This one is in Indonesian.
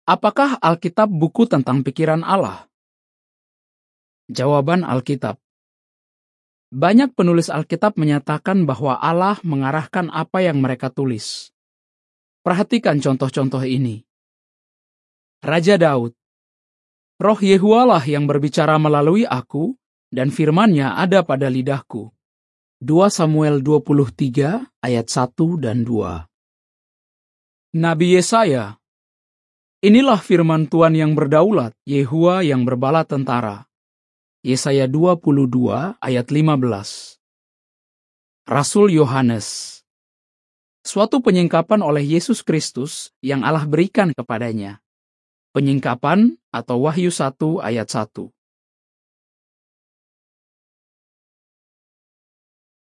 Apakah Alkitab buku tentang pikiran Allah? Jawaban Alkitab. Banyak penulis Alkitab menyatakan bahwa Allah mengarahkan apa yang mereka tulis. Perhatikan contoh-contoh ini. Raja Daud. Roh Yehuwalah yang berbicara melalui aku, dan firman-Nya ada pada lidahku. 2 Samuel 23 ayat 1 dan 2. Nabi Yesaya. Inilah firman Tuhan yang berdaulat, Yehuwa yang berbala tentara. Yesaya 22 ayat 15. Rasul Yohanes. Suatu penyingkapan oleh Yesus Kristus yang Allah berikan kepadanya. Penyingkapan atau Wahyu 1 ayat 1.